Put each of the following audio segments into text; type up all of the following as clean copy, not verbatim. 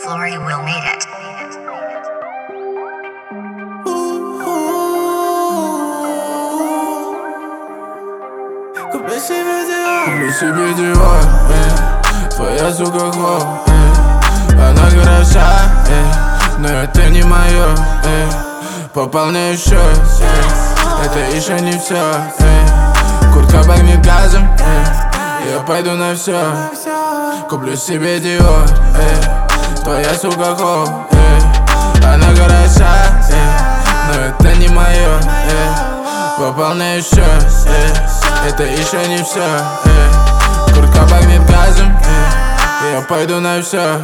Flory will made it. Куплю себе Dior, твоя сука хлоп, она хороша, но это не моё, пополняю счет, это еще не все, куртка пахнет газом, я пойду на все. Куплю себе Dior, твоя сука хлоп, она хороша, но это не моё, пополняю счет, это еще не все, куртка пахнет газом, я пойду на все.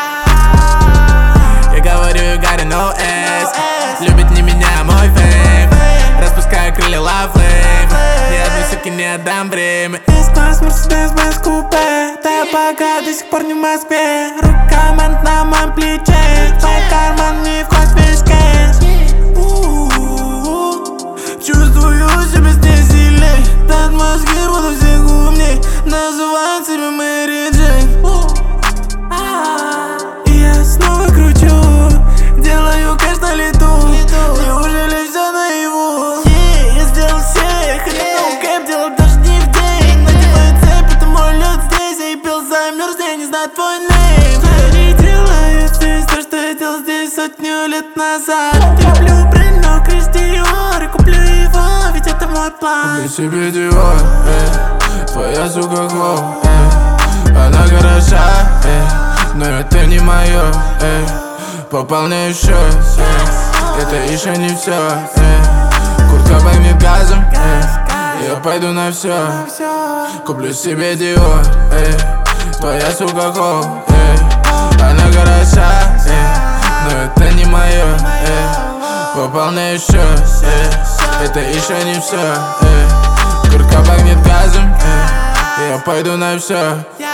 Я говорю, you gotta know S. Любит не меня, а мой фейм. Распускаю крылья love flame. Ни одной суки не отдам время. S-класс, Мерседес, Бенз, купе. Да я пока до сих пор не в Москве. Рукомент на моем плече. Твой карман не вход весь кэш. Чувствую себя здесь сильней. Да атмосфера буду всех умней. Называют себя Мэри Джейн. И я снова кручу, делаю кэш на лету. Неужели все наяву? Я сделал всех, это no cap, делал даже не в день. Надеваю цепь, это мой лед здесь. Я и пил замерз, я не знаю твой нейм. Я не делаю здесь то, что я делал здесь сотню лет назад. Я люблю бренд, но Крис Диор. И куплю его, ведь это мой план. Куплю себе Dior, твоя сука хлоп, она хороша, но это не моё, пополняю счет, это еще не все, куртка пахнет газом, я пойду на все. Куплю себе Dior, твоя сука хлоп, она хороша, но это не моё, пополняю счет, это еще не все, куртка пахнет газом, я пойду на все.